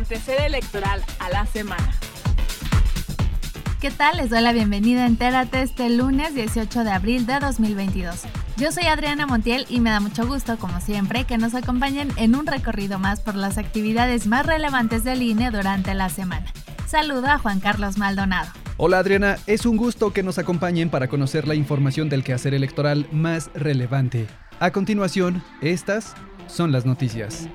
acontecer electoral a la semana. ¿Qué tal? Les doy la bienvenida a Entérate este lunes 18 de abril de 2022. Yo soy Adriana Montiel y me da mucho gusto, como siempre, que nos acompañen en un recorrido más por las actividades más relevantes del INE durante la semana. Saludo a Juan Carlos Maldonado. Hola Adriana, es un gusto que nos acompañen para conocer la información del quehacer electoral más relevante. A continuación, estas son las noticias.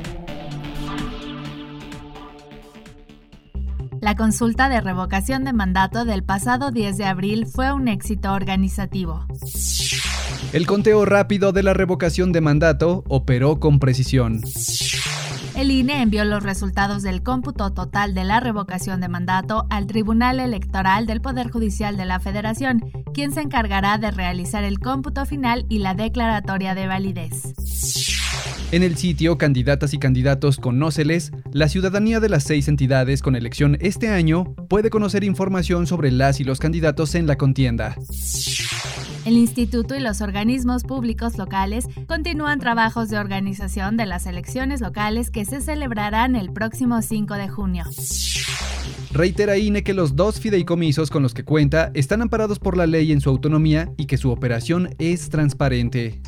La consulta de revocación de mandato del pasado 10 de abril fue un éxito organizativo. El conteo rápido de la revocación de mandato operó con precisión. El INE envió los resultados del cómputo total de la revocación de mandato al Tribunal Electoral del Poder Judicial de la Federación, quien se encargará de realizar el cómputo final y la declaratoria de validez. En el sitio Candidatas y Candidatos Conóceles, la ciudadanía de las 6 entidades con elección este año puede conocer información sobre las y los candidatos en la contienda. El Instituto y los organismos públicos locales continúan trabajos de organización de las elecciones locales que se celebrarán el próximo 5 de junio. Reitera INE que los 2 fideicomisos con los que cuenta están amparados por la ley en su autonomía y que su operación es transparente.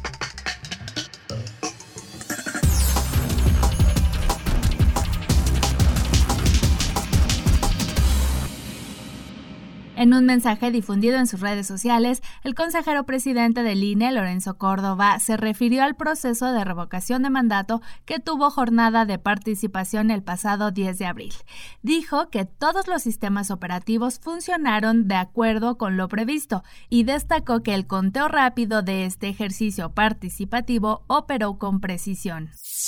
En un mensaje difundido en sus redes sociales, el consejero presidente del INE, Lorenzo Córdoba, se refirió al proceso de revocación de mandato que tuvo jornada de participación el pasado 10 de abril. Dijo que todos los sistemas operativos funcionaron de acuerdo con lo previsto y destacó que el conteo rápido de este ejercicio participativo operó con precisión.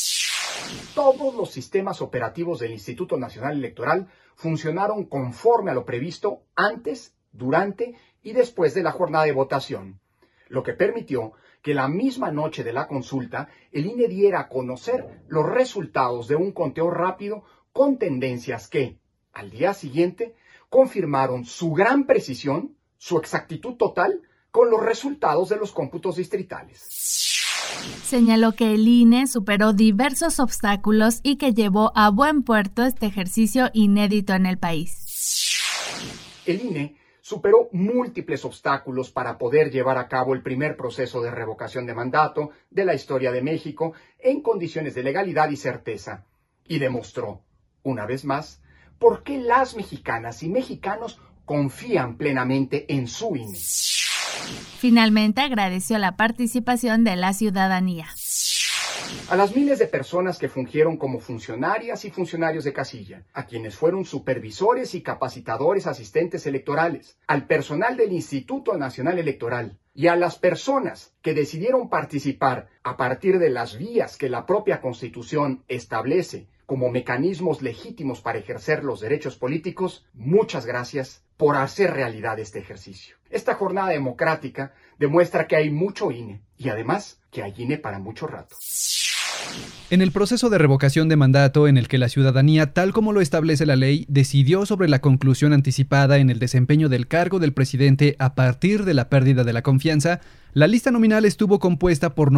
Todos los sistemas operativos del Instituto Nacional Electoral funcionaron conforme a lo previsto antes, durante y después de la jornada de votación, lo que permitió que la misma noche de la consulta el INE diera a conocer los resultados de un conteo rápido con tendencias que, al día siguiente, confirmaron su gran precisión, su exactitud total con los resultados de los cómputos distritales. Señaló que el INE superó diversos obstáculos y que llevó a buen puerto este ejercicio inédito en el país. El INE superó múltiples obstáculos para poder llevar a cabo el primer proceso de revocación de mandato de la historia de México en condiciones de legalidad y certeza, y demostró, una vez más, por qué las mexicanas y mexicanos confían plenamente en su INE. Finalmente agradeció la participación de la ciudadanía. A las miles de personas que fungieron como funcionarias y funcionarios de casilla, a quienes fueron supervisores y capacitadores asistentes electorales, al personal del Instituto Nacional Electoral y a las personas que decidieron participar a partir de las vías que la propia Constitución establece como mecanismos legítimos para ejercer los derechos políticos, muchas gracias por hacer realidad este ejercicio. Esta jornada democrática demuestra que hay mucho INE y además que hay INE para mucho rato. En el proceso de revocación de mandato en el que la ciudadanía, tal como lo establece la ley, decidió sobre la conclusión anticipada en el desempeño del cargo del presidente a partir de la pérdida de la confianza, la lista nominal estuvo compuesta por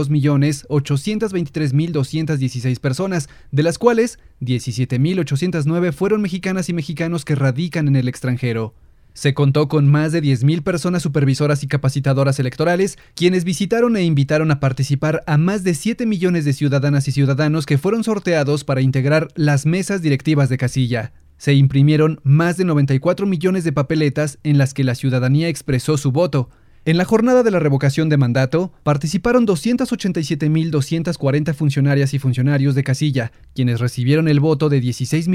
92.823.216 personas, de las cuales 17.809 fueron mexicanas y mexicanos que radican en el extranjero. Se contó con más de 10.000 personas supervisoras y capacitadoras electorales, quienes visitaron e invitaron a participar a más de 7 millones de ciudadanas y ciudadanos que fueron sorteados para integrar las mesas directivas de casilla. Se imprimieron más de 94 millones de papeletas en las que la ciudadanía expresó su voto. En la jornada de la revocación de mandato, participaron 287.240 funcionarias y funcionarios de casilla, quienes recibieron el voto de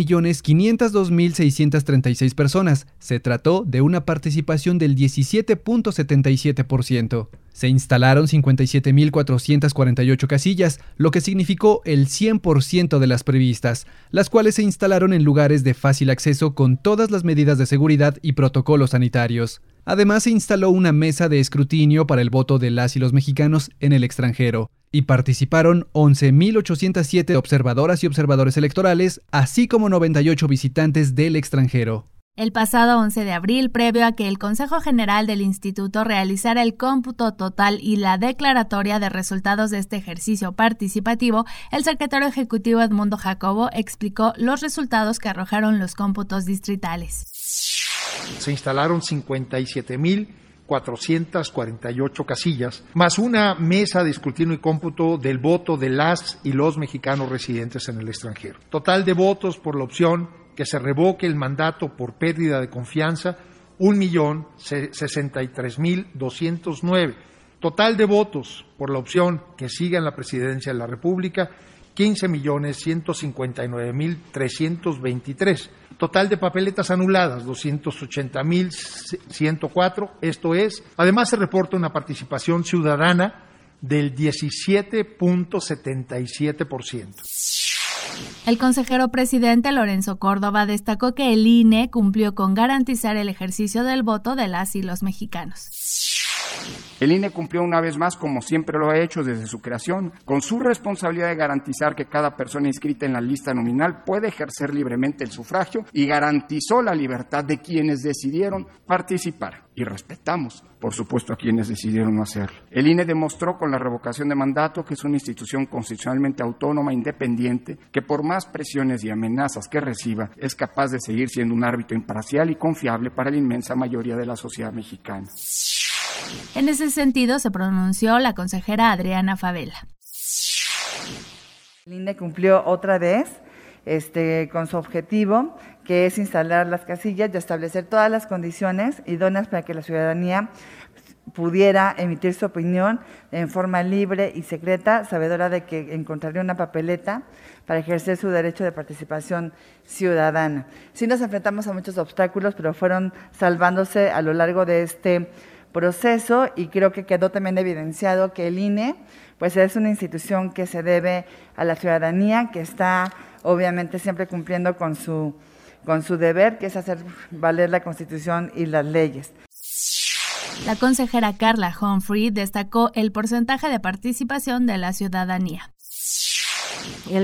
16.502.636 personas. Se trató de una participación del 17.77%. Se instalaron 57.448 casillas, lo que significó el 100% de las previstas, las cuales se instalaron en lugares de fácil acceso con todas las medidas de seguridad y protocolos sanitarios. Además, se instaló una mesa de escrutinio para el voto de las y los mexicanos en el extranjero, y participaron 11.807 observadoras y observadores electorales, así como 98 visitantes del extranjero. El pasado 11 de abril, previo a que el Consejo General del Instituto realizara el cómputo total y la declaratoria de resultados de este ejercicio participativo, el secretario ejecutivo Edmundo Jacobo explicó los resultados que arrojaron los cómputos distritales. Se instalaron 57,448 casillas, más una mesa de escrutinio y cómputo del voto de las y los mexicanos residentes en el extranjero. Total de votos por la opción que se revoque el mandato por pérdida de confianza, 1,063,209. Total de votos por la opción que siga en la presidencia de la República, 15,159,323. Total de papeletas anuladas, 280,104. Esto es, además se reporta una participación ciudadana del 17.77%. El consejero presidente Lorenzo Córdoba destacó que el INE cumplió con garantizar el ejercicio del voto de las y los mexicanos. El INE cumplió una vez más, como siempre lo ha hecho desde su creación, con su responsabilidad de garantizar que cada persona inscrita en la lista nominal puede ejercer libremente el sufragio y garantizó la libertad de quienes decidieron participar. Y respetamos, por supuesto, a quienes decidieron no hacerlo. El INE demostró con la revocación de mandato que es una institución constitucionalmente autónoma, independiente, que por más presiones y amenazas que reciba, es capaz de seguir siendo un árbitro imparcial y confiable para la inmensa mayoría de la sociedad mexicana. En ese sentido se pronunció la consejera Adriana Favela. El INE cumplió otra vez con su objetivo, que es instalar las casillas y establecer todas las condiciones idóneas para que la ciudadanía pudiera emitir su opinión en forma libre y secreta, sabedora de que encontraría una papeleta para ejercer su derecho de participación ciudadana. Sí nos enfrentamos a muchos obstáculos, pero fueron salvándose a lo largo de este proceso, y creo que quedó también evidenciado que el INE pues es una institución que se debe a la ciudadanía, que está obviamente siempre cumpliendo con su deber, que es hacer valer la Constitución y las leyes. La consejera Carla Humphrey destacó el porcentaje de participación de la ciudadanía. El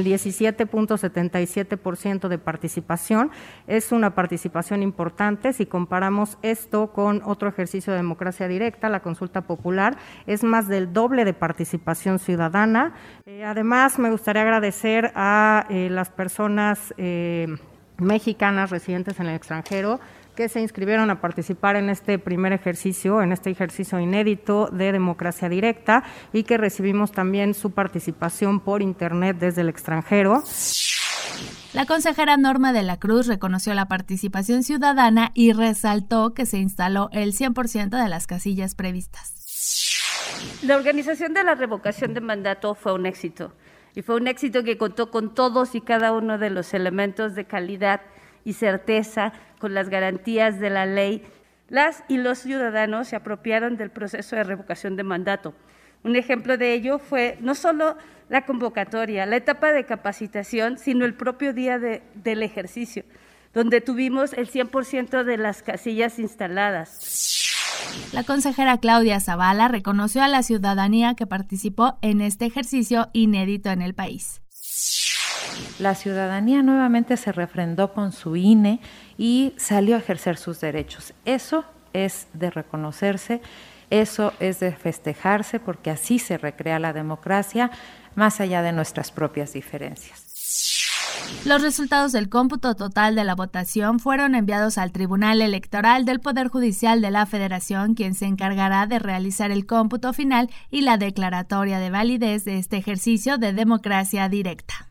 17.77% de participación es una participación importante. Si comparamos esto con otro ejercicio de democracia directa, la consulta popular, es más del doble de participación ciudadana. Además, me gustaría agradecer a las personas mexicanas residentes en el extranjero que se inscribieron a participar en este primer ejercicio, en este ejercicio inédito de democracia directa, y que recibimos también su participación por internet desde el extranjero. La consejera Norma de la Cruz reconoció la participación ciudadana y resaltó que se instaló el 100% de las casillas previstas. La organización de la revocación de mandato fue un éxito, y fue un éxito que contó con todos y cada uno de los elementos de calidad y certeza, con las garantías de la ley. Las y los ciudadanos se apropiaron del proceso de revocación de mandato. Un ejemplo de ello fue no solo la convocatoria, la etapa de capacitación, sino el propio día del ejercicio, donde tuvimos el 100% de las casillas instaladas. La consejera Claudia Zavala reconoció a la ciudadanía que participó en este ejercicio inédito en el país. La ciudadanía nuevamente se refrendó con su INE y salió a ejercer sus derechos. Eso es de reconocerse, eso es de festejarse, porque así se recrea la democracia, más allá de nuestras propias diferencias. Los resultados del cómputo total de la votación fueron enviados al Tribunal Electoral del Poder Judicial de la Federación, quien se encargará de realizar el cómputo final y la declaratoria de validez de este ejercicio de democracia directa.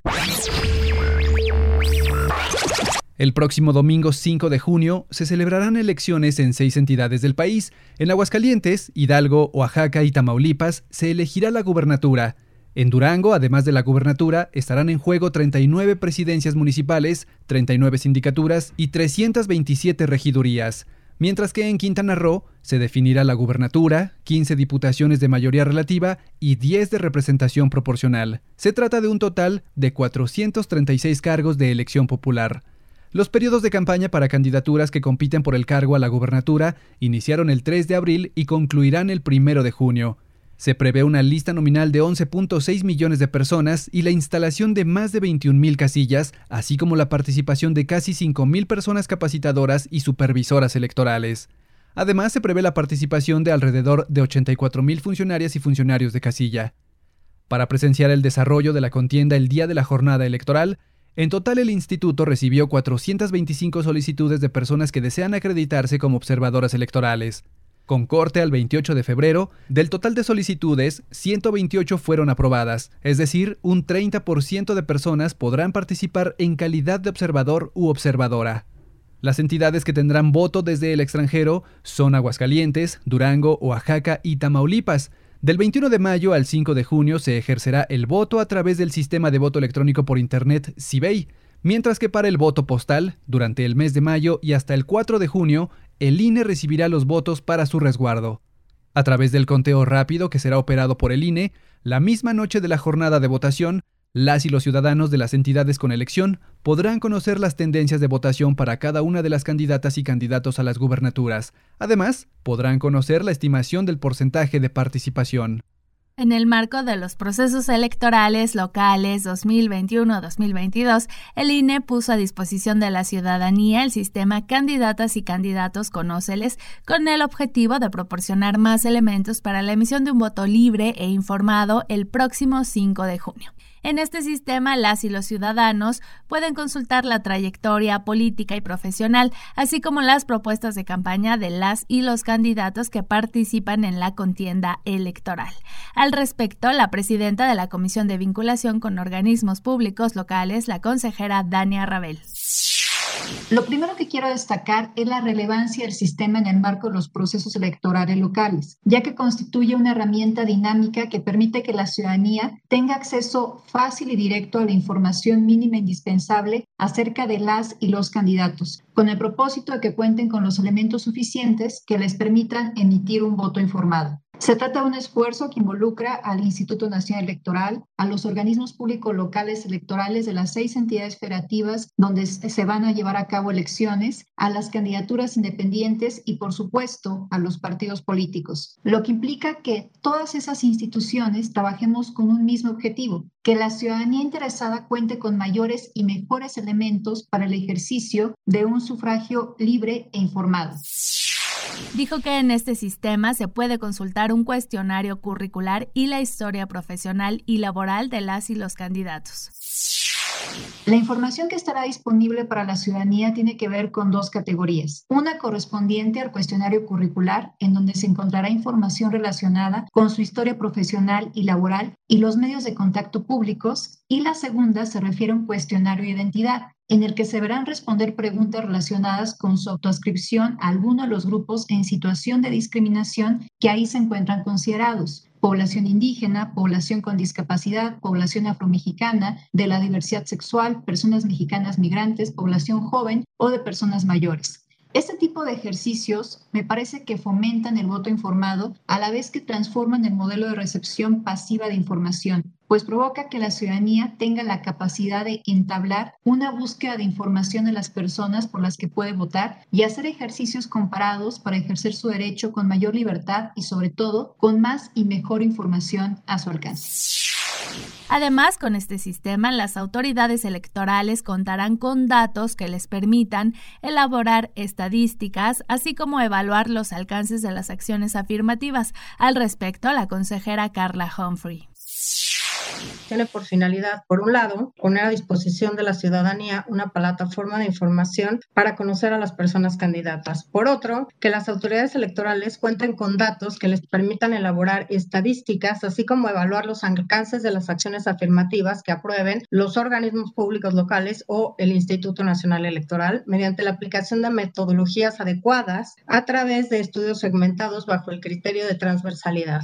El próximo domingo 5 de junio se celebrarán elecciones en 6 entidades del país. En Aguascalientes, Hidalgo, Oaxaca y Tamaulipas se elegirá la gubernatura. En Durango, además de la gubernatura, estarán en juego 39 presidencias municipales, 39 sindicaturas y 327 regidurías. Mientras que en Quintana Roo se definirá la gubernatura, 15 diputaciones de mayoría relativa y 10 de representación proporcional. Se trata de un total de 436 cargos de elección popular. Los periodos de campaña para candidaturas que compiten por el cargo a la gubernatura iniciaron el 3 de abril y concluirán el 1 de junio. Se prevé una lista nominal de 11.6 millones de personas y la instalación de más de 21,000 casillas, así como la participación de casi 5,000 personas capacitadoras y supervisoras electorales. Además, se prevé la participación de alrededor de 84,000 funcionarias y funcionarios de casilla. Para presenciar el desarrollo de la contienda el día de la jornada electoral, en total el instituto recibió 425 solicitudes de personas que desean acreditarse como observadoras electorales. Con corte al 28 de febrero, del total de solicitudes, 128 fueron aprobadas, es decir, un 30% de personas podrán participar en calidad de observador u observadora. Las entidades que tendrán voto desde el extranjero son Aguascalientes, Durango, Oaxaca y Tamaulipas. Del 21 de mayo al 5 de junio se ejercerá el voto a través del sistema de voto electrónico por Internet CIVEI, mientras que para el voto postal, durante el mes de mayo y hasta el 4 de junio, el INE recibirá los votos para su resguardo. A través del conteo rápido que será operado por el INE, la misma noche de la jornada de votación, las y los ciudadanos de las entidades con elección podrán conocer las tendencias de votación para cada una de las candidatas y candidatos a las gubernaturas. Además, podrán conocer la estimación del porcentaje de participación. En el marco de los procesos electorales locales 2021-2022, el INE puso a disposición de la ciudadanía el sistema Candidatas y Candidatos Conóceles con el objetivo de proporcionar más elementos para la emisión de un voto libre e informado el próximo 5 de junio. En este sistema, las y los ciudadanos pueden consultar la trayectoria política y profesional, así como las propuestas de campaña de las y los candidatos que participan en la contienda electoral. Al respecto, la presidenta de la Comisión de Vinculación con Organismos Públicos Locales, la consejera Dania Rabel. Lo primero que quiero destacar es la relevancia del sistema en el marco de los procesos electorales locales, ya que constituye una herramienta dinámica que permite que la ciudadanía tenga acceso fácil y directo a la información mínima indispensable acerca de las y los candidatos, con el propósito de que cuenten con los elementos suficientes que les permitan emitir un voto informado. Se trata de un esfuerzo que involucra al Instituto Nacional Electoral, a los organismos públicos locales electorales de las 6 entidades federativas donde se van a llevar a cabo elecciones, a las candidaturas independientes y, por supuesto, a los partidos políticos, lo que implica que todas esas instituciones trabajemos con un mismo objetivo, que la ciudadanía interesada cuente con mayores y mejores elementos para el ejercicio de un sufragio libre e informado. Dijo que en este sistema se puede consultar un cuestionario curricular y la historia profesional y laboral de las y los candidatos. La información que estará disponible para la ciudadanía tiene que ver con 2 categorías. Una correspondiente al cuestionario curricular, en donde se encontrará información relacionada con su historia profesional y laboral y los medios de contacto públicos, y la segunda se refiere a un cuestionario de identidad, en el que se deberán responder preguntas relacionadas con su autoadscripción a alguno de los grupos en situación de discriminación que ahí se encuentran considerados: población indígena, población con discapacidad, población afromexicana, de la diversidad sexual, personas mexicanas migrantes, población joven o de personas mayores. Este tipo de ejercicios me parece que fomentan el voto informado a la vez que transforman el modelo de recepción pasiva de información, pues provoca que la ciudadanía tenga la capacidad de entablar una búsqueda de información de las personas por las que puede votar y hacer ejercicios comparados para ejercer su derecho con mayor libertad y, sobre todo, con más y mejor información a su alcance. Además, con este sistema, las autoridades electorales contarán con datos que les permitan elaborar estadísticas, así como evaluar los alcances de las acciones afirmativas. Al respecto, la consejera Carla Humphrey. Tiene por finalidad, por un lado, poner a disposición de la ciudadanía una plataforma de información para conocer a las personas candidatas. Por otro, que las autoridades electorales cuenten con datos que les permitan elaborar estadísticas, así como evaluar los alcances de las acciones afirmativas que aprueben los organismos públicos locales o el Instituto Nacional Electoral mediante la aplicación de metodologías adecuadas a través de estudios segmentados bajo el criterio de transversalidad.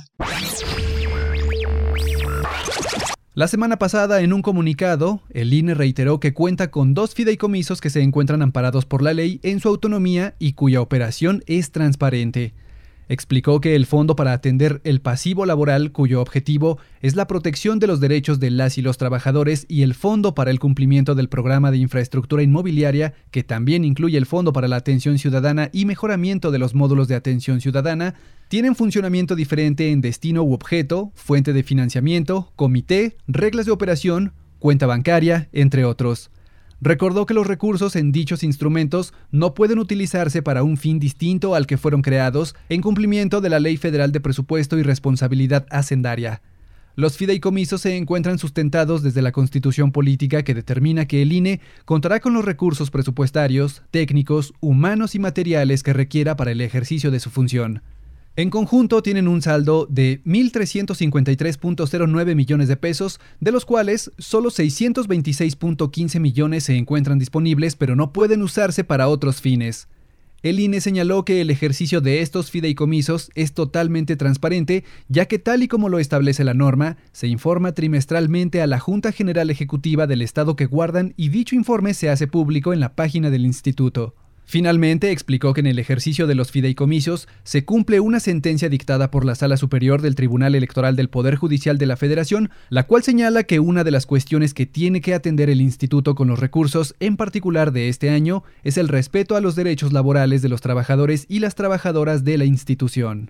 La semana pasada, en un comunicado, el INE reiteró que cuenta con 2 fideicomisos que se encuentran amparados por la ley en su autonomía y cuya operación es transparente. Explicó que el fondo para atender el pasivo laboral, cuyo objetivo es la protección de los derechos de las y los trabajadores, y el fondo para el cumplimiento del programa de infraestructura inmobiliaria, que también incluye el fondo para la atención ciudadana y mejoramiento de los módulos de atención ciudadana, tienen funcionamiento diferente en destino u objeto, fuente de financiamiento, comité, reglas de operación, cuenta bancaria, entre otros. Recordó que los recursos en dichos instrumentos no pueden utilizarse para un fin distinto al que fueron creados, en cumplimiento de la Ley Federal de Presupuesto y Responsabilidad Hacendaria. Los fideicomisos se encuentran sustentados desde la Constitución Política, que determina que el INE contará con los recursos presupuestarios, técnicos, humanos y materiales que requiera para el ejercicio de su función. En conjunto tienen un saldo de 1.353.09 millones de pesos, de los cuales solo 626.15 millones se encuentran disponibles, pero no pueden usarse para otros fines. El INE señaló que el ejercicio de estos fideicomisos es totalmente transparente, ya que tal y como lo establece la norma, se informa trimestralmente a la Junta General Ejecutiva del Estado que guardan, y dicho informe se hace público en la página del instituto. Finalmente, explicó que en el ejercicio de los fideicomisos se cumple una sentencia dictada por la Sala Superior del Tribunal Electoral del Poder Judicial de la Federación, la cual señala que una de las cuestiones que tiene que atender el instituto con los recursos, en particular de este año, es el respeto a los derechos laborales de los trabajadores y las trabajadoras de la institución.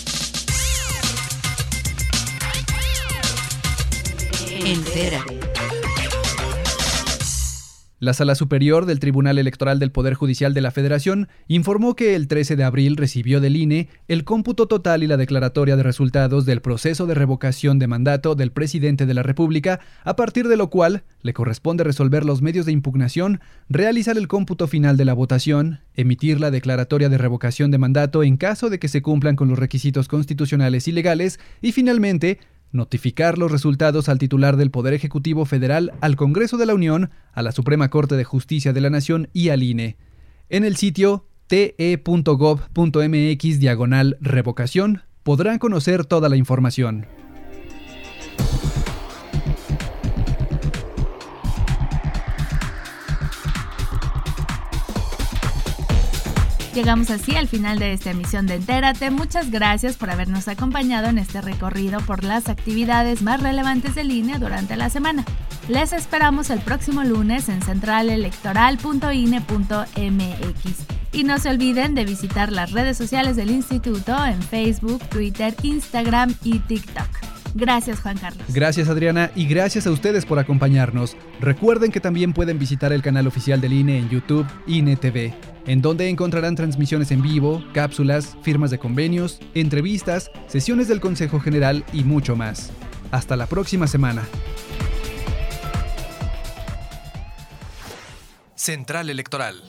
Entérate. La Sala Superior del Tribunal Electoral del Poder Judicial de la Federación informó que el 13 de abril recibió del INE el cómputo total y la declaratoria de resultados del proceso de revocación de mandato del presidente de la República, a partir de lo cual le corresponde resolver los medios de impugnación, realizar el cómputo final de la votación, emitir la declaratoria de revocación de mandato en caso de que se cumplan con los requisitos constitucionales y legales, y finalmente notificar los resultados al titular del Poder Ejecutivo Federal, al Congreso de la Unión, a la Suprema Corte de Justicia de la Nación y al INE. En el sitio te.gov.mx/revocación podrán conocer toda la información. Llegamos así al final de esta emisión de Entérate. Muchas gracias por habernos acompañado en este recorrido por las actividades más relevantes del INE durante la semana. Les esperamos el próximo lunes en centralelectoral.ine.mx. Y no se olviden de visitar las redes sociales del Instituto en Facebook, Twitter, Instagram y TikTok. Gracias, Juan Carlos. Gracias, Adriana, y gracias a ustedes por acompañarnos. Recuerden que también pueden visitar el canal oficial del INE en YouTube, INE TV, en donde encontrarán transmisiones en vivo, cápsulas, firmas de convenios, entrevistas, sesiones del Consejo General y mucho más. Hasta la próxima semana. Central Electoral.